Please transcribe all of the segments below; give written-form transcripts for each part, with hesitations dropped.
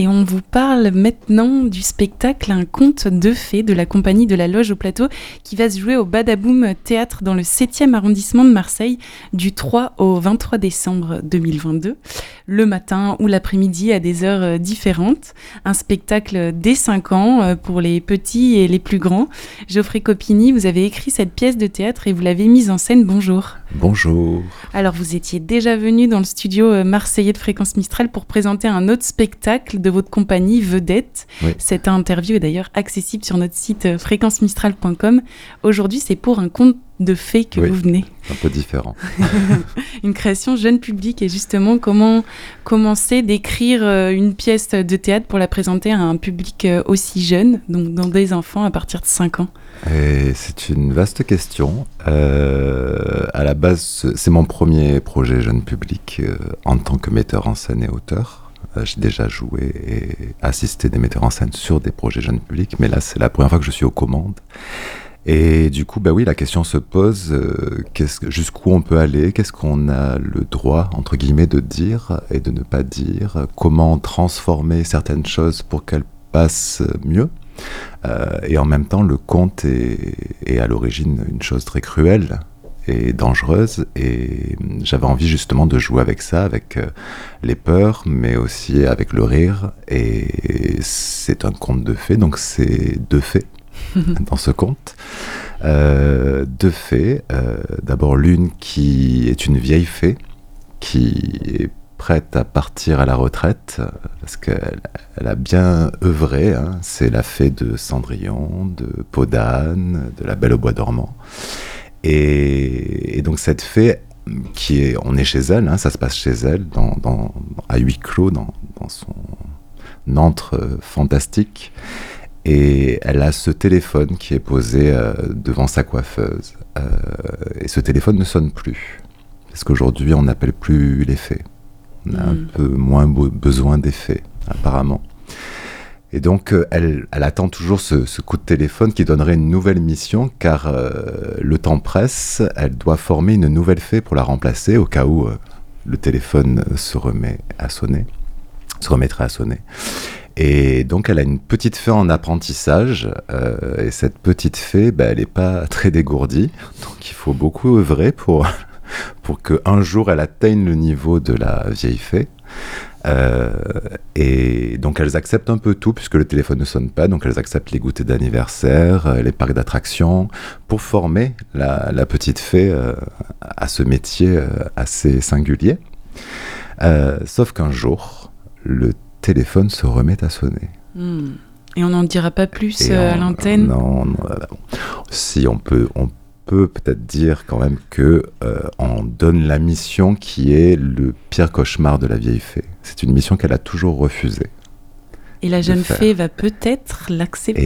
Et on vous parle maintenant du spectacle Un conte de fées de la compagnie de la Loge au Plateau qui va se jouer au Badaboum Théâtre dans le 7e arrondissement de Marseille du 3 au 23 décembre 2022, le matin ou l'après-midi à des heures différentes. Un spectacle dès 5 ans pour les petits et les plus grands. Geoffrey Copini, vous avez écrit cette pièce de théâtre et vous l'avez mise en scène. Bonjour. Bonjour. Alors vous étiez déjà venu dans le studio marseillais de Fréquence Mistral pour présenter un autre spectacle de votre compagnie Vedette. Oui. Cette interview est d'ailleurs accessible sur notre site fréquencemistral.com. Aujourd'hui, c'est pour un conte de fées que vous venez. Un peu différent. Une création jeune public et justement comment commencer d'écrire une pièce de théâtre pour la présenter à un public aussi jeune, donc dans des enfants à partir de 5 ans. Et c'est une vaste question. À la base, c'est mon premier projet jeune public en tant que metteur en scène et auteur. J'ai déjà joué et assisté des metteurs en scène sur des projets jeunes publics, mais là, c'est la première fois que je suis aux commandes. Et du coup, oui, la question se pose, jusqu'où on peut aller, qu'est-ce qu'on a le droit, entre guillemets, de dire et de ne pas dire, comment transformer certaines choses pour qu'elles passent mieux. Et en même temps, le conte est à l'origine une chose très cruelle et dangereuse, et j'avais envie justement de jouer avec ça, avec les peurs, mais aussi avec le rire, et c'est un conte de fées, donc c'est deux fées dans ce conte. Deux fées, d'abord l'une qui est une vieille fée, qui est prête à partir à la retraite, parce qu'elle a bien œuvré, hein. C'est la fée de Cendrillon, de Peau d'âne, de la Belle au bois dormant. Et donc cette fée, on est chez elle, hein, ça se passe chez elle, à huis clos, dans son antre fantastique. Et elle a ce téléphone qui est posé devant sa coiffeuse. Et ce téléphone ne sonne plus. Parce qu'aujourd'hui, on n'appelle plus les fées. On a un peu moins besoin des fées, apparemment. Et donc, elle attend toujours ce coup de téléphone qui donnerait une nouvelle mission, car le temps presse, elle doit former une nouvelle fée pour la remplacer, au cas où le téléphone se remettrait à sonner. Et donc, elle a une petite fée en apprentissage, et cette petite fée, elle n'est pas très dégourdie, donc il faut beaucoup œuvrer pour qu'un jour elle atteigne le niveau de la vieille fée. Et donc elles acceptent un peu tout puisque le téléphone ne sonne pas, donc elles acceptent les goûters d'anniversaire, les parcs d'attractions, pour former la petite fée à ce métier assez singulier. Sauf qu'un jour, le téléphone se remet à sonner. Et on n'en dira pas plus à l'antenne. Non, si on peut peut-être dire quand même que on donne la mission qui est le pire cauchemar de la vieille fée. C'est une mission qu'elle a toujours refusée. Et la jeune fée va peut-être l'accepter.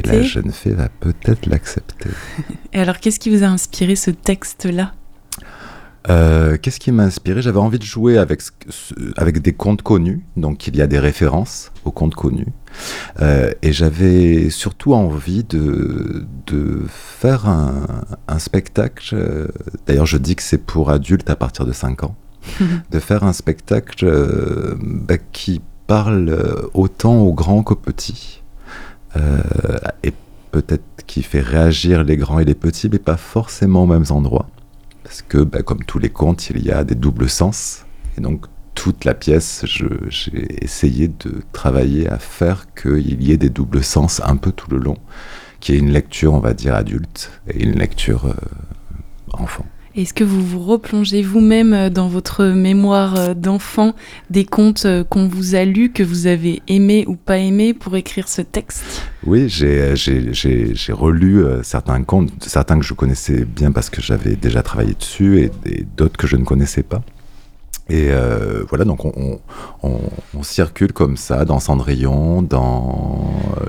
Et alors, qu'est-ce qui vous a inspiré ce texte-là ? Qu'est-ce qui m'a inspiré ? J'avais envie de jouer avec des contes connus, donc il y a des références aux contes connus, et j'avais surtout envie de faire un spectacle, d'ailleurs je dis que c'est pour adultes à partir de 5 ans, de faire un spectacle qui parle autant aux grands qu'aux petits, et peut-être qui fait réagir les grands et les petits, mais pas forcément aux mêmes endroits. Parce que, comme tous les contes, il y a des doubles sens. Et donc, toute la pièce, j'ai essayé de travailler à faire qu'il y ait des doubles sens un peu tout le long, qu'il y ait une lecture, on va dire, adulte, et une lecture enfant. Est-ce que vous vous replongez vous-même dans votre mémoire d'enfant des contes qu'on vous a lus, que vous avez aimés ou pas aimés pour écrire ce texte ? Oui, j'ai relu certains contes, certains que je connaissais bien parce que j'avais déjà travaillé dessus, et d'autres que je ne connaissais pas. Et voilà, donc on circule comme ça dans Cendrillon, dans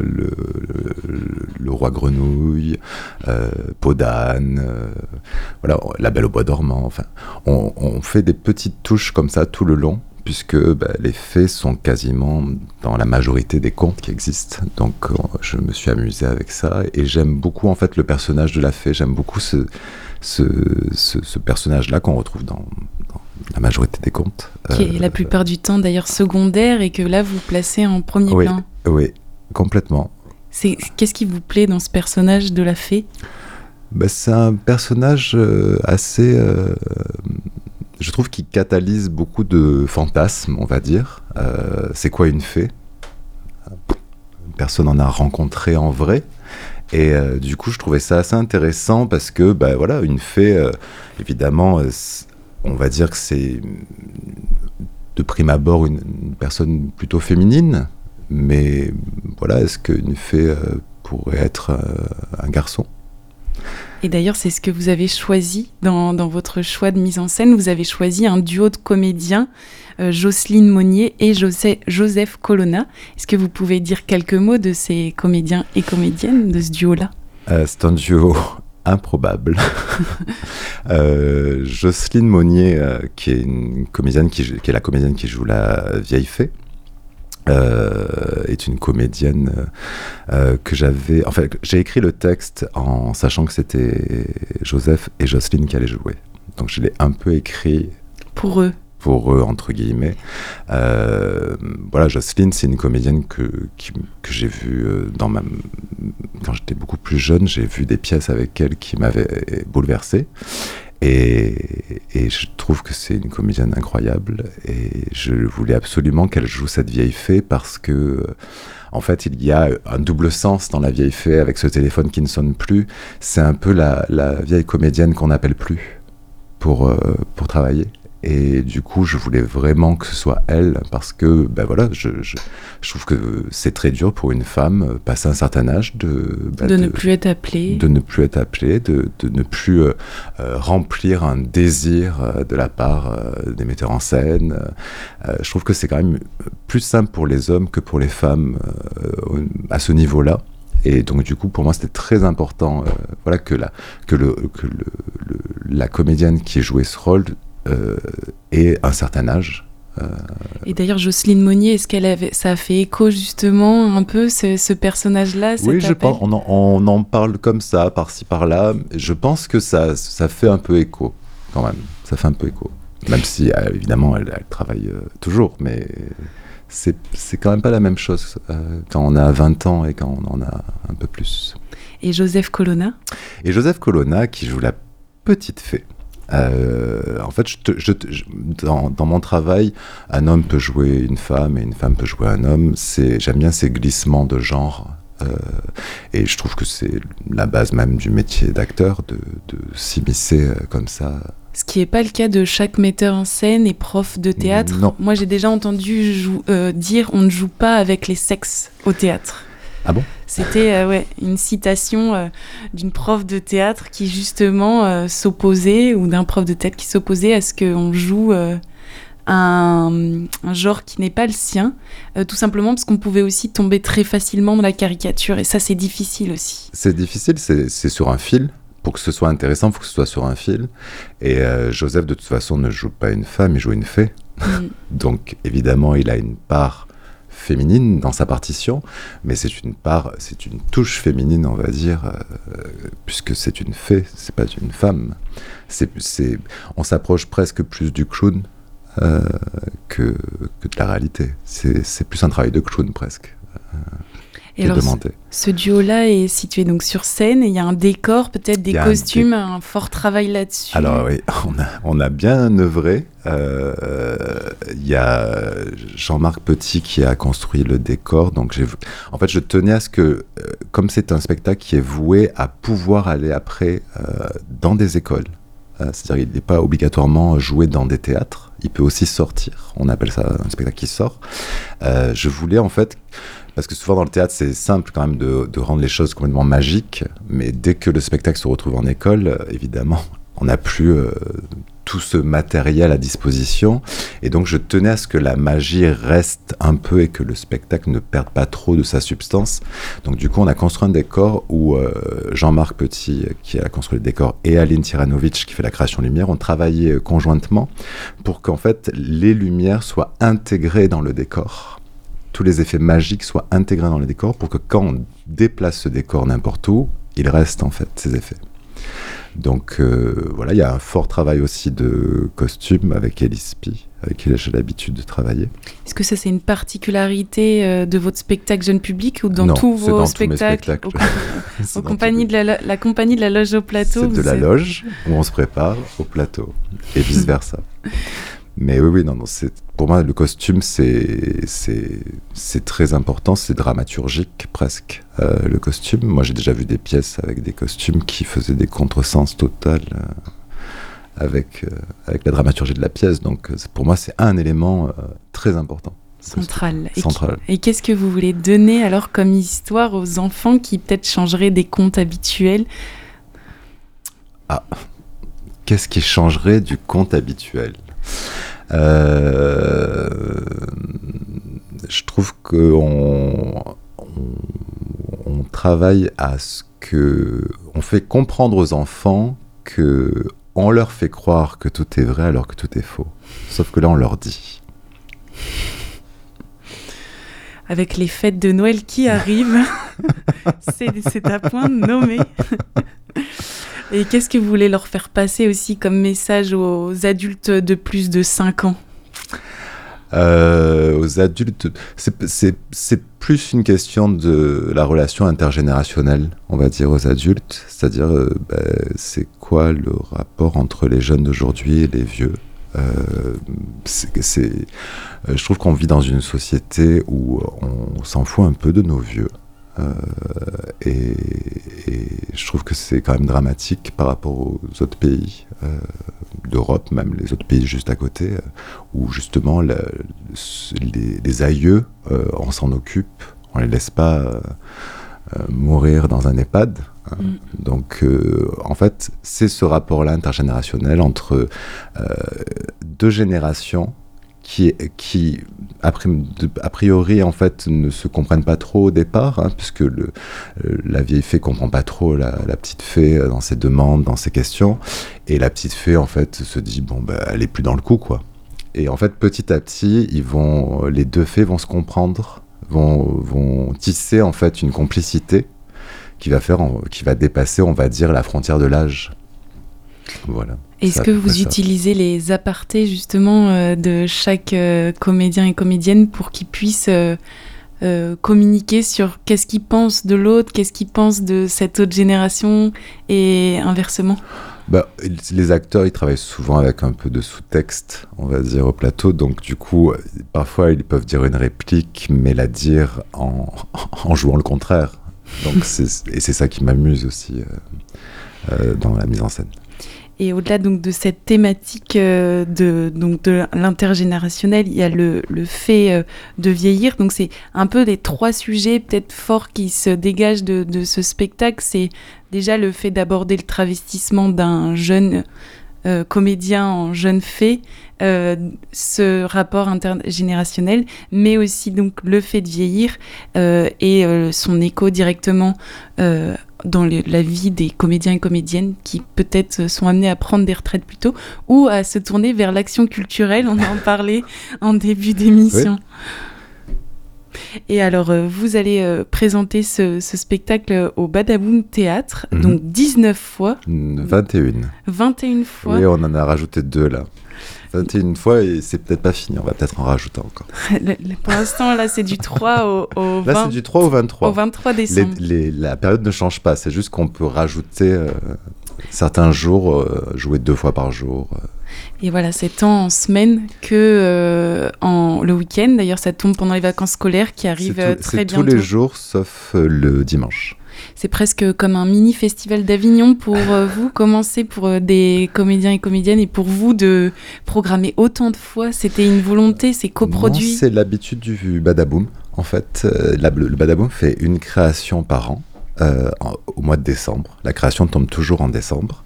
le Roi Grenouille, Peau d'âne, voilà, la Belle au bois dormant. Enfin, on fait des petites touches comme ça tout le long, puisque les fées sont quasiment dans la majorité des contes qui existent. Donc je me suis amusé avec ça, et j'aime beaucoup en fait le personnage de la fée. J'aime beaucoup ce ce personnage-là qu'on retrouve dans la majorité des contes. Qui est la plupart du temps d'ailleurs secondaire et que là vous placez en premier plan. Oui, complètement. Qu'est-ce qui vous plaît dans ce personnage de la fée ? C'est un personnage assez... je trouve qu'il catalyse beaucoup de fantasmes, on va dire. C'est quoi une fée ? Personne n'en a rencontré en vrai. Et du coup, je trouvais ça assez intéressant parce que, voilà, une fée, évidemment, on va dire que c'est de prime abord une personne plutôt féminine. Mais voilà, est-ce qu'une fée pourrait être un garçon ? Et d'ailleurs, c'est ce que vous avez choisi dans votre choix de mise en scène. Vous avez choisi un duo de comédiens, Jocelyne Monnier et Joseph Colonna. Est-ce que vous pouvez dire quelques mots de ces comédiens et comédiennes, de ce duo-là ? C'est un duo improbable. Jocelyne Monnier, qui est une comédienne qui est la comédienne qui joue la vieille fée, est une comédienne que j'avais... En fait, j'ai écrit le texte en sachant que c'était Joseph et Jocelyne qui allaient jouer. Donc je l'ai un peu écrit... Pour eux, entre guillemets. Voilà, Jocelyne, c'est une comédienne que j'ai vue quand j'étais beaucoup plus jeune. J'ai vu des pièces avec elle qui m'avaient bouleversé. Et je trouve que c'est une comédienne incroyable et je voulais absolument qu'elle joue cette vieille fée parce que en fait il y a un double sens dans la vieille fée avec ce téléphone qui ne sonne plus. C'est un peu la vieille comédienne qu'on n'appelle plus pour travailler. Et du coup, je voulais vraiment que ce soit elle, parce que, voilà, je trouve que c'est très dur pour une femme, passé un certain âge, de ne plus être appelée. De ne plus être appelée, de ne plus remplir un désir de la part des metteurs en scène. Je trouve que c'est quand même plus simple pour les hommes que pour les femmes à ce niveau-là. Et donc, du coup, pour moi, c'était très important voilà, que la comédienne qui jouait ce rôle et un certain âge. Et d'ailleurs, Jocelyne Monnier, est-ce ça a fait écho justement un peu ce personnage-là ? Oui, je pense. On en parle comme ça, par-ci par-là. Je pense que ça fait un peu écho, quand même. Ça fait un peu écho. Même si, évidemment, elle travaille toujours, mais c'est quand même pas la même chose quand on a 20 ans et quand on en a un peu plus. Et Joseph Colonna ? Et Joseph Colonna, qui joue la petite fée. En fait, dans mon travail, un homme peut jouer une femme et une femme peut jouer un homme. J'aime bien ces glissements de genre. Et je trouve que c'est la base même du métier d'acteur, de s'immiscer comme ça. Ce qui n'est pas le cas de chaque metteur en scène et prof de théâtre. Non. Moi, j'ai déjà entendu dire on ne joue pas avec les sexes au théâtre. Ah bon ? C'était une citation d'une prof de théâtre qui justement s'opposait, ou d'un prof de théâtre qui s'opposait à ce qu'on joue un genre qui n'est pas le sien, tout simplement parce qu'on pouvait aussi tomber très facilement dans la caricature, et ça c'est difficile aussi. C'est difficile, c'est sur un fil. Pour que ce soit intéressant, il faut que ce soit sur un fil. Et Joseph, de toute façon, ne joue pas une femme, il joue une fée. Donc évidemment, il a une part féminine dans sa partition, mais c'est une touche féminine, on va dire, puisque c'est une fée, c'est pas une femme. On s'approche presque plus du clown que de la réalité. C'est plus un travail de clown presque. Et alors, ce duo-là est situé donc sur scène, et il y a un décor, peut-être des costumes, un fort travail là-dessus. Alors oui, on a bien œuvré. Il y a Jean-Marc Petit qui a construit le décor. Donc en fait, je tenais à ce que, comme c'est un spectacle qui est voué à pouvoir aller après dans des écoles, c'est-à-dire qu'il n'est pas obligatoirement joué dans des théâtres, il peut aussi sortir. On appelle ça un spectacle qui sort. Je voulais en fait... Parce que souvent dans le théâtre, c'est simple quand même de rendre les choses complètement magiques, mais dès que le spectacle se retrouve en école, évidemment, on n'a plus tout ce matériel à disposition. Et donc je tenais à ce que la magie reste un peu et que le spectacle ne perde pas trop de sa substance. Donc du coup, on a construit un décor où Jean-Marc Petit, qui a construit le décor, et Aline Tiranovic, qui fait la création lumière, ont travaillé conjointement pour qu'en fait, les lumières soient intégrées dans le décor. Tous les effets magiques soient intégrés dans le décor pour que quand on déplace ce décor n'importe où, il reste en fait ces effets. Donc voilà, il y a un fort travail aussi de costume avec Elise Pi, avec qui j'ai l'habitude de travailler. Est-ce que ça, c'est une particularité de votre spectacle jeune public ou dans Non, tous c'est vos dans spectacles tous mes aux compagnies de la compagnie de la Loge au Plateau? C'est de la loge où on se prépare au plateau et vice-versa. Mais oui, non, pour moi, le costume, c'est très important, c'est dramaturgique presque, le costume. Moi, j'ai déjà vu des pièces avec des costumes qui faisaient des contresens total avec la dramaturgie de la pièce. Donc, pour moi, c'est un élément très important. Central. Central. Et qu'est-ce que vous voulez donner alors comme histoire aux enfants qui peut-être changeraient des contes habituels? Ah, qu'est-ce qui changerait du conte habituel ? Je trouve qu'on travaille à ce que on fait comprendre aux enfants que on leur fait croire que tout est vrai alors que tout est faux. Sauf que là, on leur dit. Avec les fêtes de Noël qui arrivent, c'est à point nommé. Et qu'est-ce que vous voulez leur faire passer aussi comme message aux adultes de plus de 5 ans ? Aux adultes, c'est plus une question de la relation intergénérationnelle, on va dire, aux adultes. C'est-à-dire, c'est quoi le rapport entre les jeunes d'aujourd'hui et les vieux ? Je trouve qu'on vit dans une société où on s'en fout un peu de nos vieux. Et je trouve que c'est quand même dramatique par rapport aux autres pays d'Europe, même les autres pays juste à côté, où justement les aïeux, on s'en occupe, on les laisse pas mourir dans un EHPAD. Donc en fait, c'est ce rapport-là intergénérationnel entre deux générations qui a priori en fait ne se comprennent pas trop au départ, puisque la vieille fée comprend pas trop la petite fée dans ses demandes, dans ses questions, et la petite fée en fait se dit elle est plus dans le coup, quoi. Et en fait petit à petit les deux fées vont se comprendre, vont tisser en fait une complicité qui va dépasser, on va dire, la frontière de l'âge. Voilà. Est-ce que vous utilisez les apartés justement de chaque comédien et comédienne pour qu'ils puissent communiquer sur qu'est-ce qu'ils pensent de l'autre, qu'est-ce qu'ils pensent de cette autre génération et inversement ? Les acteurs, ils travaillent souvent avec un peu de sous-texte, on va dire, au plateau. Donc du coup, parfois, ils peuvent dire une réplique, mais la dire en jouant le contraire. Donc c'est ça qui m'amuse aussi dans la mise en scène. Et au-delà donc de cette thématique de l'intergénérationnel, il y a le fait de vieillir. Donc c'est un peu les 3 sujets peut-être forts qui se dégagent de ce spectacle. C'est déjà le fait d'aborder le travestissement d'un jeune comédien en jeune fée, ce rapport intergénérationnel, mais aussi donc le fait de vieillir et son écho directement dans la vie des comédiens et comédiennes qui peut-être sont amenés à prendre des retraites plus tôt ou à se tourner vers l'action culturelle. On en parlait en début d'émission. Oui. Et alors, vous allez présenter ce spectacle au Badaboum Théâtre, donc 19 fois. 21. 21 fois. Oui, on en a rajouté 2 là. 21 fois et c'est peut-être pas fini, on va peut-être en rajouter encore. Pour l'instant, là, c'est du 3 au 20... Là, c'est du 3 au 23. Au 23 décembre. La période ne change pas, c'est juste qu'on peut rajouter certains jours, jouer 2 fois par jour. Et voilà, c'est tant en semaine que le week-end. D'ailleurs, ça tombe pendant les vacances scolaires qui arrivent très bientôt. C'est tous les jours, sauf le dimanche. C'est presque comme un mini-festival d'Avignon pour vous. Comment c'est pour des comédiens et comédiennes et pour vous de programmer autant de fois ? C'était une volonté, c'est coproduit ? Non, c'est l'habitude du Badaboum. En fait, le Badaboum fait une création par an. Au mois de décembre. La création tombe toujours en décembre.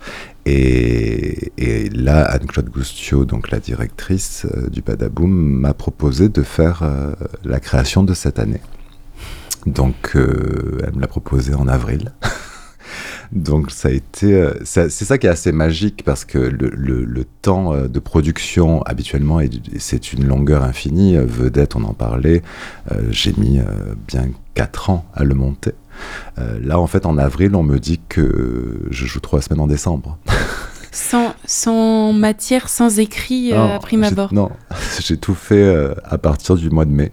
Et là, Anne-Claude Goustio, donc la directrice du Badaboum, m'a proposé de faire la création de cette année. Donc, elle me l'a proposé en avril. Donc, ça a été... c'est ça qui est assez magique parce que le temps de production, habituellement, c'est une longueur infinie. Vedette, on en parlait. J'ai mis bien 4 ans à le monter. Là, en fait, en avril, on me dit que je joue 3 semaines en décembre. Sans matière, sans écrit à prime abord. Non, j'ai tout fait à partir du mois de mai.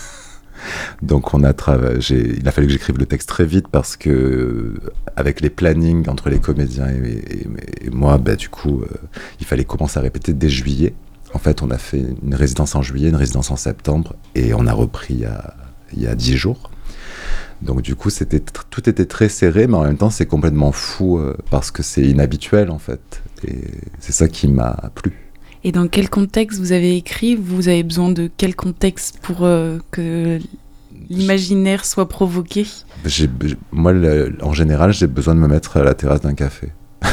Donc il a fallu que j'écrive le texte très vite parce que avec les plannings entre les comédiens et moi, du coup, il fallait commencer à répéter dès juillet. En fait, on a fait une résidence en juillet, une résidence en septembre, et on a repris il y a 10 jours. Donc du coup, tout était très serré, mais en même temps, c'est complètement fou parce que c'est inhabituel, en fait. Et c'est ça qui m'a plu. Et dans quel contexte vous avez écrit ? Vous avez besoin de quel contexte pour que l'imaginaire soit provoqué ? Moi, en général, j'ai besoin de me mettre à la terrasse d'un café.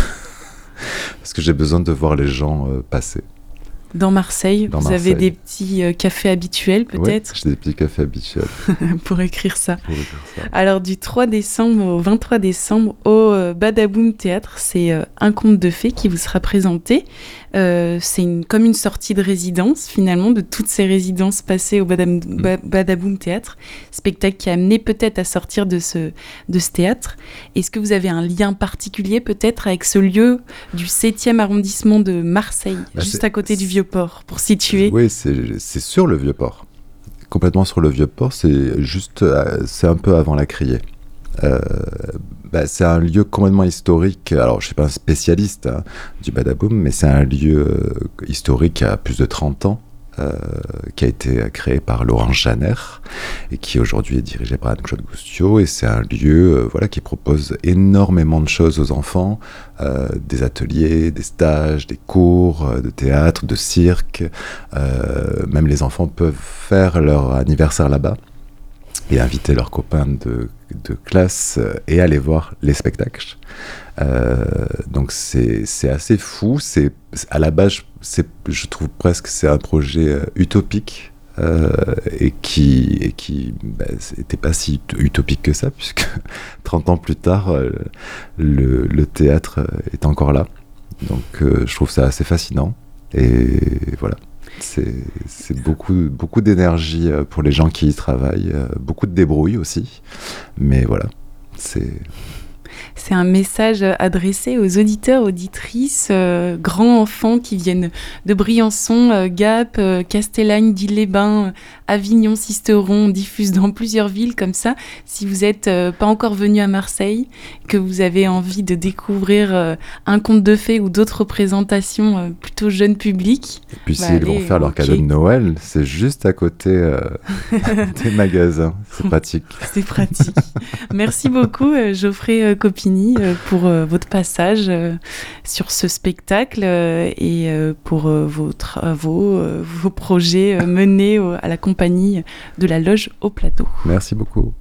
Parce que j'ai besoin de voir les gens passer. Dans Marseille, vous avez des petits cafés habituels peut-être ? Oui, j'ai des petits cafés habituels. Pour écrire ça. Alors du 3 décembre au 23 décembre au Badaboum Théâtre, c'est un conte de fées qui vous sera présenté. C'est comme une sortie de résidence finalement, de toutes ces résidences passées au Badaboum Théâtre. Spectacle qui a amené peut-être à sortir de ce théâtre. Est-ce que vous avez un lien particulier peut-être avec ce lieu du 7e arrondissement de Marseille, juste à côté du Vieux-Port, pour situer ? Oui, c'est sur le Vieux-Port. Complètement sur le Vieux-Port, c'est un peu avant la Criée. C'est un lieu complètement historique. Alors, je ne suis pas un spécialiste du Badaboum, mais c'est un lieu historique qui a plus de 30 ans, qui a été créé par Laurent Janer et qui aujourd'hui est dirigé par Anne-Claude Goustio. Et c'est un lieu qui propose énormément de choses aux enfants, des ateliers, des stages, des cours de théâtre, de cirque. Même les enfants peuvent faire leur anniversaire là-bas et inviter leurs copains de classe et aller voir les spectacles. Donc c'est assez fou. À la base, je trouve presque que c'est un projet utopique et qui n'était pas si utopique que ça, puisque 30 ans plus tard, le théâtre est encore là. Donc je trouve ça assez fascinant. Et voilà. C'est beaucoup d'énergie pour les gens qui y travaillent, beaucoup de débrouille aussi, mais voilà, C'est un message adressé aux auditeurs, auditrices, grands enfants qui viennent de Briançon, Gap, Castellane, d'Ille-les-Bains, Avignon, Sisteron. On diffuse dans plusieurs villes comme ça. Si vous n'êtes pas encore venu à Marseille, que vous avez envie de découvrir un conte de fées ou d'autres représentations plutôt jeune public. Et puis s'ils vont faire leur cadeau de Noël, c'est juste à côté des magasins. C'est pratique. C'est pratique. Merci beaucoup Geoffrey Copini pour votre passage sur ce spectacle et pour vos travaux, vos projets menés à la compagnie de la Loge au Plateau. Merci beaucoup.